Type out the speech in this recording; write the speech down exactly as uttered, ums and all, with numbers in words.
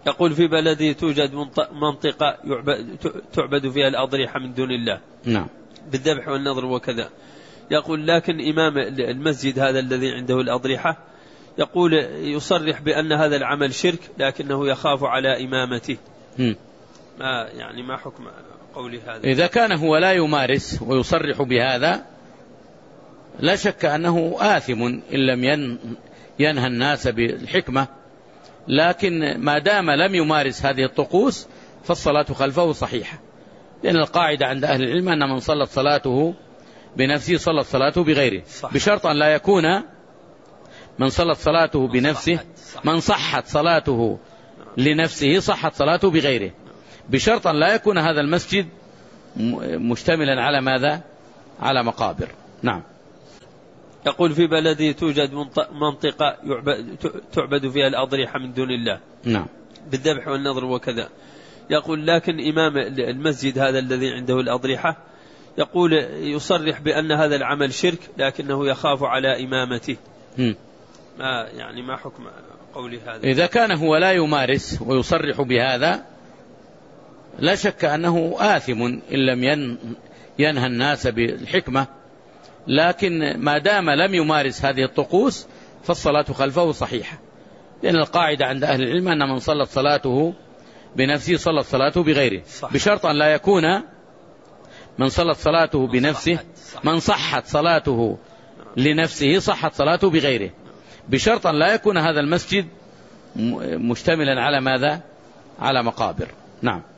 يقول في بلدي توجد منطقة تعبد فيها الأضرحة من دون الله. نعم. بالذبح والنظر وكذا. يقول لكن إمام المسجد هذا الذي عنده الأضرحة يقول يصرح بأن هذا العمل شرك لكنه يخاف على إمامته. م. ما يعني ما حكم قولي هذا؟ إذا كان هو لا يمارس ويصرح بهذا لا شك أنه آثم إن لم ينهى الناس بالحكمة، لكن ما دام لم يمارس هذه الطقوس فالصلاة خلفه صحيحة، لأن القاعدة عند أهل العلم أن من صلت صلاته بنفسه صلت صلاته بغيره، بشرط أن لا يكون من صلت صلاته بنفسه من صحت صلاته لنفسه صحت صلاته بغيره، بشرط أن لا يكون هذا المسجد مشتملا على ماذا؟ على مقابر. نعم. يقول في بلدي توجد منطقة تعبد فيها الأضرحة من دون الله. نعم. بالذبح والنظر وكذا. يقول لكن إمام المسجد هذا الذي عنده الأضرحة يقول يصرح بأن هذا العمل شرك لكنه يخاف على إمامته. م. ما يعني ما حكم قولي هذا؟ إذا كان هو لا يمارس ويصرح بهذا لا شك أنه آثم إن لم ينهى الناس بالحكمة، لكن ما دام لم يمارس هذه الطقوس فالصلاة خلفه صحيحة، لأن القاعدة عند أهل العلم أن من صلت صلاته بنفسه صلت صلاته بغيره، بشرط أن لا يكون من صلت صلاته بنفسه من صحت صلاته لنفسه صحت صلاته بغيره، بشرط أن لا يكون هذا المسجد مشتملا على ماذا؟ على مقابر. نعم.